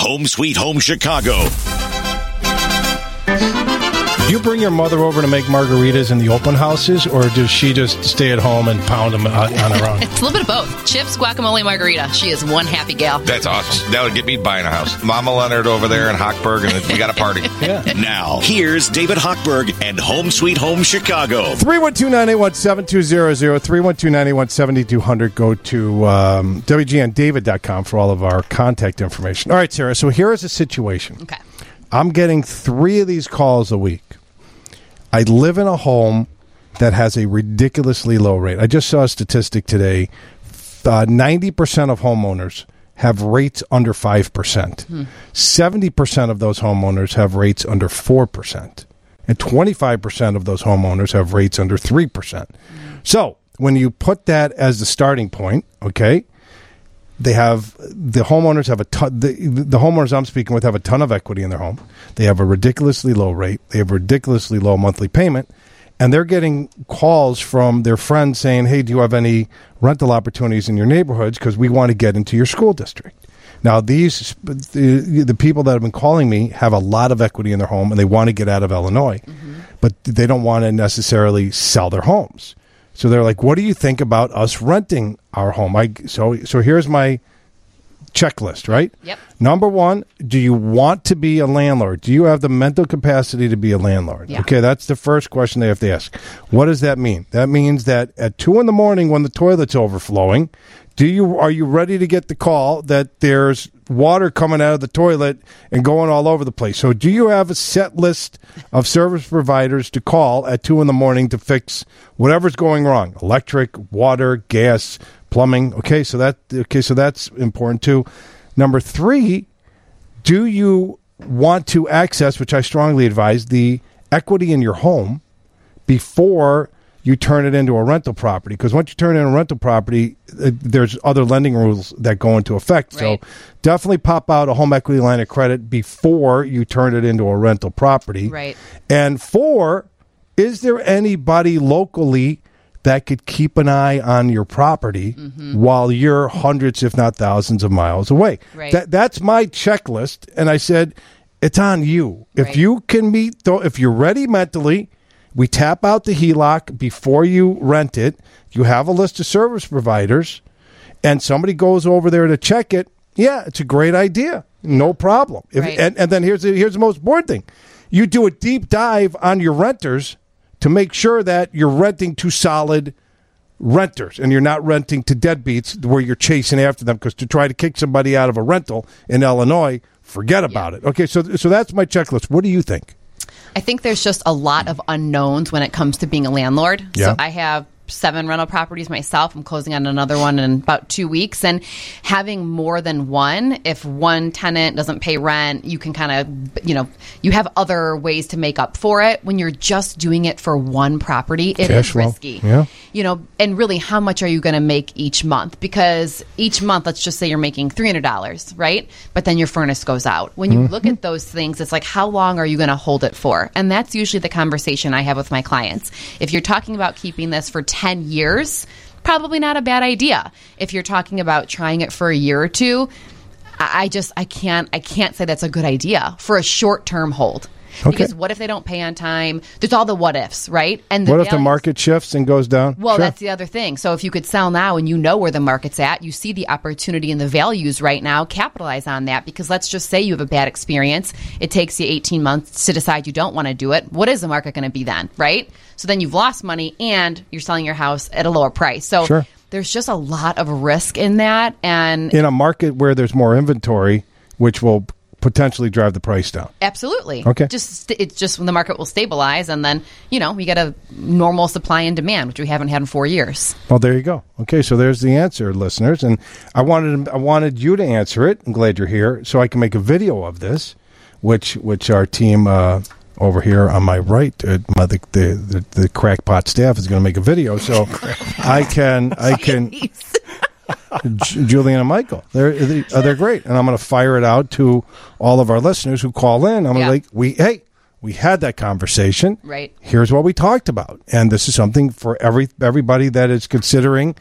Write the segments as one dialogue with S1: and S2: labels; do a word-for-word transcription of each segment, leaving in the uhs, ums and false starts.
S1: Home Sweet Home Chicago.
S2: Do you bring your mother over to make margaritas in the open houses, or does she just stay at home and pound them on her own?
S3: It's a little bit of both. Chips, guacamole, margarita. She is one happy gal.
S4: That's awesome. That would get me buying a house. Mama Leonard over there in Hochberg, and we got a party.
S2: Yeah.
S1: Now, here's David Hochberg and Home Sweet Home Chicago.
S2: three one two, nine eight one, seven two zero zero, three one two, nine eight one, seven two zero zero. Go to um, W G N David dot com for all of our contact information. All right, Sarah, so here is a situation.
S3: Okay. I'm
S2: getting three of these calls a week. I live in a home that has a ridiculously low rate. I just saw a statistic today. Uh, ninety percent of homeowners have rates under five percent. Hmm. seventy percent of those homeowners have rates under four percent. And twenty-five percent of those homeowners have rates under three percent. Hmm. So when you put that as the starting point, okay, they have the homeowners have a ton. The, the homeowners I'm speaking with have a ton of equity in their home. They have a ridiculously low rate. They have a ridiculously low monthly payment, and they're getting calls from their friends saying, "Hey, do you have any rental opportunities in your neighborhoods? Because we want to get into your school district." Now, these the, the people that have been calling me have a lot of equity in their home, and they want to get out of Illinois, mm-hmm. but they don't want to necessarily sell their homes. So they're like, "What do you think about us renting our home?" I so so here's my checklist, right?
S3: Yep.
S2: Number one, do you want to be a landlord? Do you have the mental capacity to be a landlord?
S3: Yeah.
S2: Okay, that's the first question they have to ask. What does that mean? That means that at two in the morning when the toilet's overflowing, do you are you ready to get the call that there's water coming out of the toilet and going all over the place? So do you have a set list of service providers to call at two in the morning to fix whatever's going wrong? Electric, water, gas, plumbing. Okay, so that okay, so that's important too. Number three, do you want to access, which I strongly advise, the equity in your home before you turn it into a rental property? Because once you turn it into a rental property, uh, there's other lending rules that go into effect.
S3: Right.
S2: So definitely pop out a home equity line of credit before you turn it into a rental property.
S3: Right.
S2: And four, is there anybody locally that could keep an eye on your property mm-hmm. while you're hundreds, if not thousands of miles away?
S3: Right.
S2: That That's my checklist. And I said, it's on you. If
S3: right.
S2: you can meet, th- if you're ready mentally, we tap out the H E L O C before you rent it. You have a list of service providers, and somebody goes over there to check it. Yeah, it's a great idea. No problem. If,
S3: right.
S2: and, and then here's the, here's the most important thing. You do a deep dive on your renters to make sure that you're renting to solid renters and you're not renting to deadbeats where you're chasing after them, because to try to kick somebody out of a rental in Illinois, forget about
S3: yeah.
S2: it. Okay, so so that's my checklist. What do you think?
S3: I think there's just a lot of unknowns when it comes to being a landlord.
S2: Yeah.
S3: So I have seven rental properties myself. I'm closing on another one in about two weeks. And having more than one, if one tenant doesn't pay rent, you can kind of, you know, you have other ways to make up for it. When you're just doing it for one property, it
S2: Cash
S3: is
S2: flow.
S3: risky.
S2: Yeah.
S3: You know, and really, how much are you going to make each month? Because each month, let's just say you're making three hundred dollars, right? But then your furnace goes out. When you mm-hmm. look at those things, it's like, how long are you going to hold it for? And that's usually the conversation I have with my clients. If you're talking about keeping this for ten years, probably not a bad idea. If you're talking about trying it for a year or two, I just, I can't, I can't say that's a good idea for a short-term hold.
S2: Okay.
S3: Because what if they don't pay on time? There's all the what ifs, right? And the
S2: what if the
S3: values-
S2: market shifts and goes down?
S3: Well,
S2: Sure.
S3: that's the other thing. So if you could sell now and you know where the market's at, you see the opportunity and the values right now, capitalize on that. Because let's just say you have a bad experience. It takes you eighteen months to decide you don't want to do it. What is the market going to be then, right? So then you've lost money and you're selling your house at a lower price. So
S2: Sure.
S3: there's just a lot of risk in that. And
S2: in a market where there's more inventory, which will potentially drive the price down.
S3: Absolutely.
S2: Okay.
S3: Just it's just when the market will stabilize, and then, you know, we get a normal supply and demand, which we haven't had in four years.
S2: Well, there you go. Okay, so there's the answer, listeners, and I wanted I wanted you to answer it. I'm glad you're here, so I can make a video of this, which which our team uh, over here on my right, uh, my, the, the the the crackpot staff is going to make a video, so I can I can. J- Julian and Michael, they're they, uh, they're great, and I'm going to fire it out to all of our listeners who call in. I'm
S3: Yeah.
S2: like, we hey, we had that conversation.
S3: Right.
S2: Here's what we talked about, and this is something for every everybody that is considering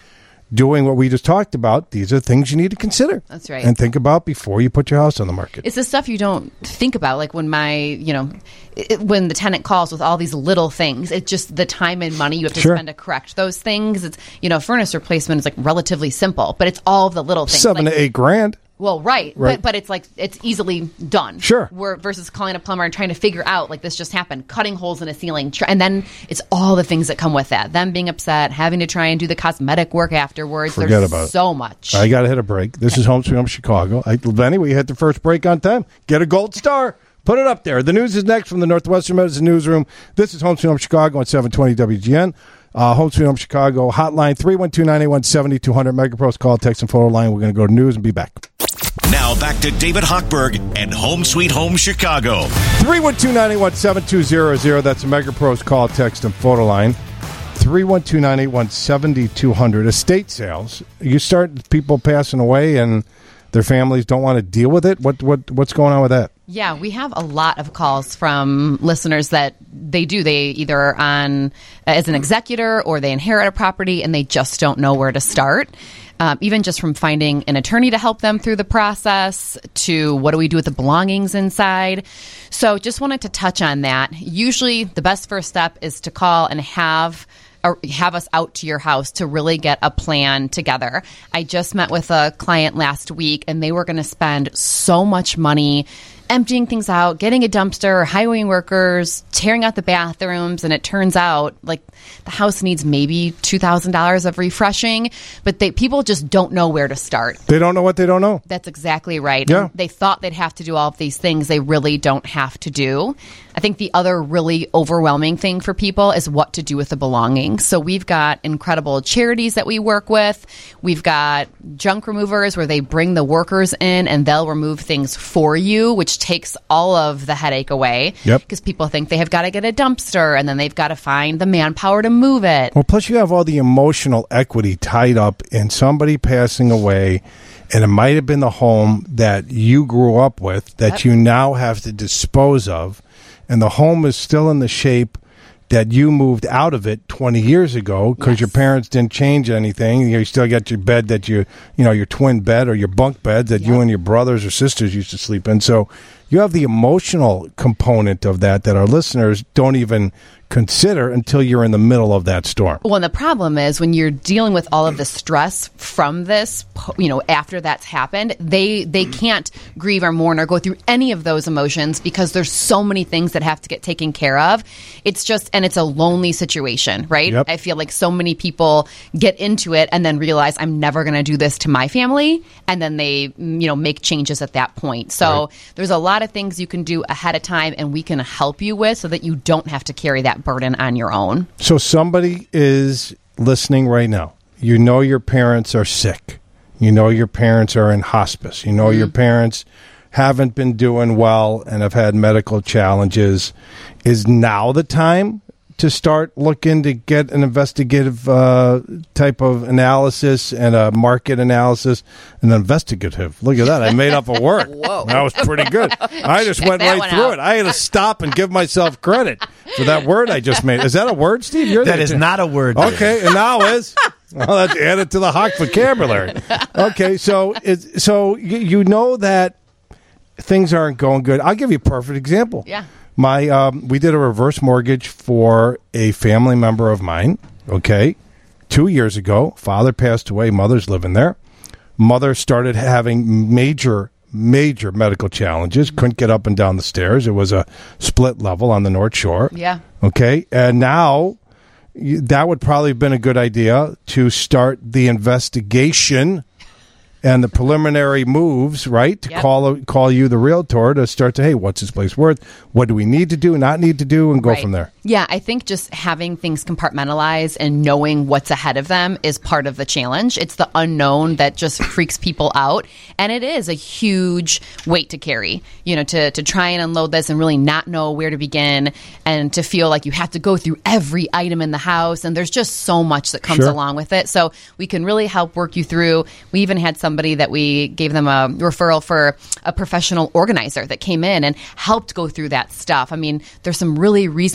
S2: doing what we just talked about, these are things you need to consider.
S3: That's right.
S2: And think about before you put your house on the market.
S3: It's the stuff you don't think about, like when my, you know, it, when the tenant calls with all these little things. It's just the time and money you have to
S2: Sure.
S3: spend to correct those things. It's, you know, furnace replacement is like relatively simple, but it's all of the little things.
S2: Seven
S3: like,
S2: to eight grand.
S3: Well, right,
S2: Right.
S3: But, but it's like it's easily done.
S2: Sure.
S3: Where, versus calling a plumber and trying to figure out like this just happened, cutting holes in a ceiling, tr- and then it's all the things that come with that. Them being upset, having to try and do the cosmetic work afterwards.
S2: Forget
S3: There's
S2: about it.
S3: so much.
S2: I got to hit a break. This is Home Sweet Home Chicago. I, anyway, you hit the first break on time. Get a gold star. Put it up there. The news is next from the Northwestern Medicine Newsroom. This is Home Sweet Home Chicago on seven twenty W G N. Uh, Home Sweet Home Chicago hotline three one two, nine eight one, seven two zero zero. MegaPros call, text, and photo line. We're going to go to news and be back.
S1: Now back to David Hochberg and Home Sweet Home Chicago.
S2: three one two, nine eight one, seven two zero zero. That's the MegaPros call, text, and photo line. three one two, nine eight one, seven two zero zero. Estate sales. You start people passing away and their families don't want to deal with it. What what What's going on with that?
S3: Yeah, we have a lot of calls from listeners that they do. They either are on as an executor or they inherit a property and they just don't know where to start. Um, even just from finding an attorney to help them through the process to what do we do with the belongings inside. So just wanted to touch on that. Usually the best first step is to call and have or have us out to your house to really get a plan together. I just met with a client last week and they were going to spend so much money emptying things out, getting a dumpster, hiring workers, tearing out the bathrooms, and it turns out like the house needs maybe two thousand dollars of refreshing, but they people just don't know where to start.
S2: They don't know what they don't know.
S3: That's exactly right.
S2: Yeah.
S3: And they thought they'd have to do all of these things they really don't have to do. I think the other really overwhelming thing for people is what to do with the belongings. So we've got incredible charities that we work with. We've got junk removers where they bring the workers in and they'll remove things for you, which takes all of the headache away.
S2: Yep.
S3: Because people think they have got to get a dumpster and then they've got to find the manpower to move it.
S2: Well, plus you have all the emotional equity tied up in somebody passing away, and it might have been the home that you grew up with that
S3: Yep.
S2: you now have to dispose of, and the home is still in the shape that you moved out of it twenty years ago because
S3: Yes.
S2: your parents didn't change anything. You still got your bed that you, you know, your twin bed or your bunk bed that you
S3: Yep.
S2: and your brothers or sisters used to sleep in. So you have the emotional component of that that our listeners don't even consider until you're in the middle of that storm.
S3: Well, and the problem is when you're dealing with all of the stress from this, you know, after that's happened, they they can't grieve or mourn or go through any of those emotions because there's so many things that have to get taken care of. It's just, and it's a lonely situation, right?
S2: Yep.
S3: I feel like so many people get into it and then realize I'm never going to do this to my family, and then they, you know, make changes at that point. So
S2: Right.
S3: there's a lot of things you can do ahead of time, and we can help you with so that you don't have to carry that burden on your own.
S2: So somebody is listening right now. You know your parents are sick. You know your parents are in hospice. You know your parents haven't been doing well and have had medical challenges. Is now the time to start looking to get an investigative uh, type of analysis and a market analysis? An investigative. Look at that. I made up a word.
S3: Whoa.
S2: That was pretty good. I just
S3: Check
S2: went
S3: that
S2: right
S3: one
S2: through
S3: out.
S2: it. I had to stop and give myself credit for that word I just made. Is that a word, Steve? You're
S5: That
S2: the-
S5: is not a word.
S2: Okay, and now is. Well, let's add it to the Hawk vocabulary. Okay, so it's, so you, you know that things aren't going good. I'll give you a perfect example.
S3: Yeah.
S2: My um, we did a reverse mortgage for a family member of mine. Okay, two years ago, father passed away. Mother's living there. Mother started having major, major medical challenges. Couldn't get up and down the stairs. It was a split level on the North Shore.
S3: Yeah.
S2: Okay, and now you- that would probably have been a good idea to start the investigation and the preliminary moves, right? To
S3: Yep.
S2: call call you, the realtor, to start to, hey, what's this place worth? What do we need to do, not need to do, and go
S3: Right.
S2: from there.
S3: Yeah, I think just having things compartmentalized and knowing what's ahead of them is part of the challenge. It's the unknown that just freaks people out, and it is a huge weight to carry. You know, to to try and unload this and really not know where to begin, and to feel like you have to go through every item in the house, and there's just so much that comes
S2: Sure.
S3: along with it. So we can really help work you through. We even had somebody that we gave them a referral for a professional organizer that came in and helped go through that stuff. I mean, there's some really reasonably priced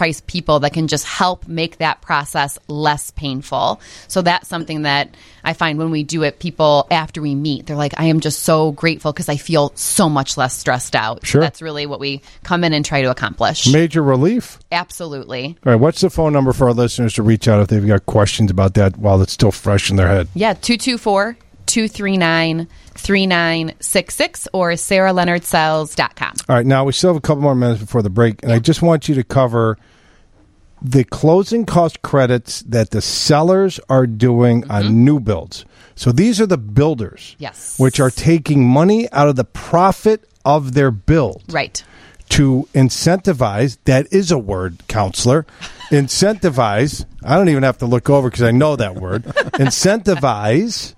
S3: experienced people that can just help make that process less painful. So that's something that I find when we do it, people after we meet, they're like, I am just so grateful because I feel so much less stressed out.
S2: Sure.
S3: So that's really what we come in and try to accomplish.
S2: Major relief.
S3: Absolutely.
S2: All right, what's the phone number for our listeners to reach out if they've got questions about that while it's still fresh in their head?
S3: Yeah, two two four, two three nine, three nine six six or sarah leonard sells dot com.
S2: All right, now we still have a couple more minutes before the break, and I just want you to cover the closing cost credits that the sellers are doing mm-hmm. on new builds. So these are the builders,
S3: yes,
S2: which are taking money out of the profit of their build.
S3: Right.
S2: To incentivize, that is a word, counselor, incentivize, I don't even have to look over because I know that word, incentivize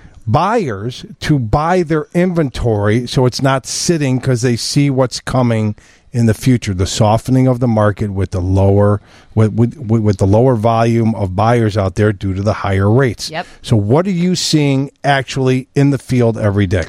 S2: buyers to buy their inventory so it's not sitting because they see what's coming in the future, the softening of the market with the lower with, with, with the lower volume of buyers out there due to the higher rates.
S3: Yep.
S2: So what are you seeing actually in the field every day?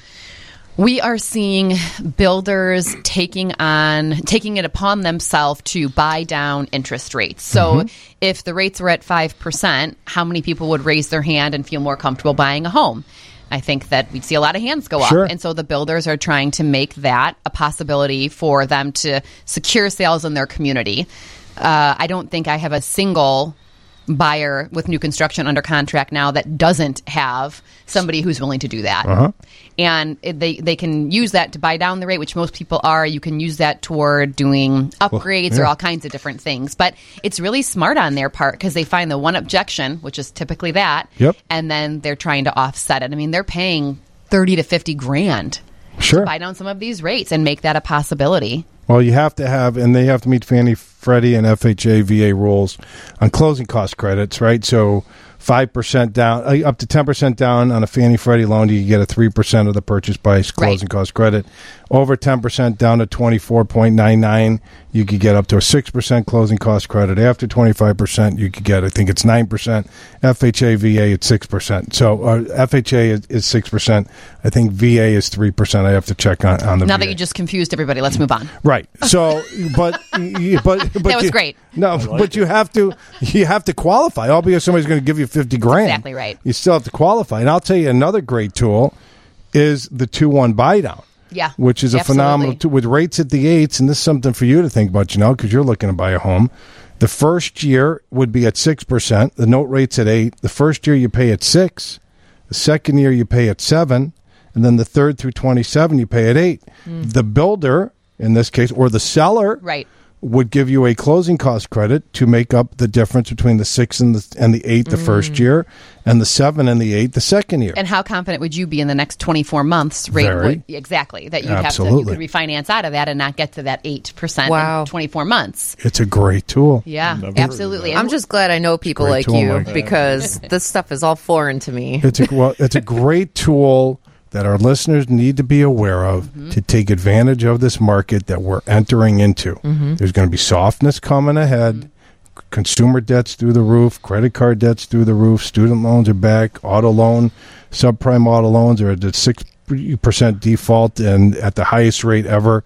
S3: We are seeing builders taking on taking it upon themselves to buy down interest rates. So mm-hmm. if the rates were at five percent, how many people would raise their hand and feel more comfortable buying a home? I think that we'd see a lot of hands go
S2: sure.
S3: up. And so the builders are trying to make that a possibility for them to secure sales in their community. Uh, I don't think I have a single buyer with new construction under contract now that doesn't have somebody who's willing to do that.
S2: Uh-huh.
S3: And it, they, they can use that to buy down the rate, which most people are. You can use that toward doing upgrades well, yeah. or all kinds of different things. But it's really smart on their part because they find the one objection, which is typically that,
S2: yep.
S3: and then they're trying to offset it. I mean, they're paying thirty to fifty grand
S2: sure.
S3: to buy down some of these rates and make that a possibility.
S2: Well, you have to have, and they have to meet Fannie, Freddie, and F H A, V A rules on closing cost credits, right? So five percent down, uh, up to ten percent down on a Fannie, Freddie loan, you get a three percent of the purchase price closing right. cost credit. Over ten percent down to twenty-four point nine nine, you could get up to a six percent closing cost credit. After twenty-five percent, you could get, I think it's nine percent. F H A, V A, it's six percent. So uh, F H A is, is six percent. I think V A is three percent. I have to check on, on the
S3: Now
S2: V A.
S3: that you just confused everybody, let's move on.
S2: Right. So, but, but, but
S3: that was
S2: you,
S3: great.
S2: No, like but it. you have to, you have to qualify. All because somebody's going to give you fifty grand.
S3: Exactly right.
S2: You still have to qualify. And I'll tell you another great tool is the two one buy down.
S3: Yeah.
S2: Which is a
S3: absolutely.
S2: phenomenal tool with rates at the eights. And this is something for you to think about, you know, because you're looking to buy a home. The first year would be at six percent. The note rate's at eight. The first year you pay at six. The second year you pay at seven. And then the third through twenty-seven, you pay at eight. Mm. The builder, in this case, or the seller,
S3: right.
S2: would give you a closing cost credit to make up the difference between the six and the and the eight the mm. first year, and the seven and the eight the second year.
S3: And how confident would you be in the next twenty-four months rate?
S2: Very.
S3: Would, exactly that you'd
S2: Absolutely.
S3: have to you could refinance out of that and not get to that eight percent
S5: wow.
S3: in twenty-four months.
S2: It's a great tool.
S3: Yeah,
S6: Never
S3: absolutely.
S5: I'm just glad I know people like
S2: tool,
S5: you
S2: Mike.
S5: because this stuff is all foreign to me.
S2: It's a well, it's a great tool that our listeners need to be aware of mm-hmm. to take advantage of this market that we're entering into. Mm-hmm. There's going to be softness coming ahead. Mm-hmm. Consumer debt's through the roof. Credit card debt's through the roof. Student loans are back. Auto loan, subprime auto loans are at the six percent default and at the highest rate ever.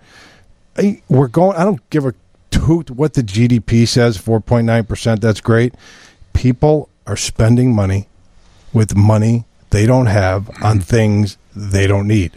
S2: I, we're going. I don't give a toot what the G D P says, four point nine percent. That's great. People are spending money with money they don't have on things they don't need.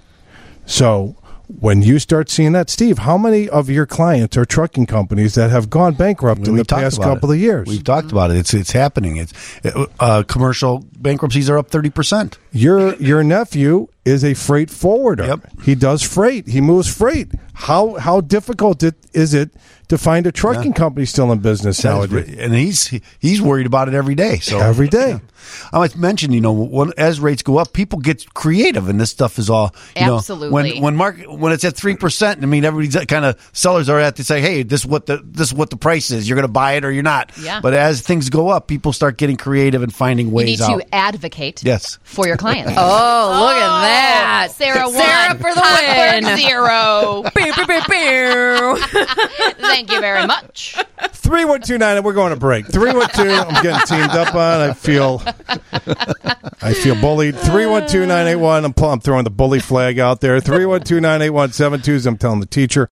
S2: So when you start seeing that, Steve, how many of your clients are trucking companies that have gone bankrupt in the past couple
S6: it.
S2: of years?
S6: We've talked about it. It's it's happening. It's uh, commercial bankruptcies are up thirty percent.
S2: Your your nephew is a freight forwarder.
S6: Yep.
S2: He does freight. He moves freight. How how difficult it, is it to find a trucking yeah. company still in business nowadays?
S6: And he's he's worried about it every day. So
S2: every day.
S6: Yeah. I might mention, you know, when, as rates go up, people get creative, and this stuff is all, you
S3: Absolutely.
S6: know, when when market when it's at three percent. I mean, everybody's kind of sellers are at to say, hey, this is what the this is what the price is. You're going to buy it or you're not.
S3: Yeah.
S6: But as things go up, people start getting creative and finding ways out.
S3: You need to advocate.
S6: Yes.
S3: For your clients.
S5: Oh, look at that.
S3: Sarah won.
S5: Sarah for the
S3: Hotburg
S5: win.
S3: Zero.
S5: Pew, pew, pew, pew.
S3: Thank you very much.
S2: three one two nine, we're going to break. three one two, I'm getting teamed up on. I feel I feel bullied. three one two, nine eight one, I'm, I'm throwing the bully flag out there. three one two, nine eight one, seven two, I'm telling the teacher.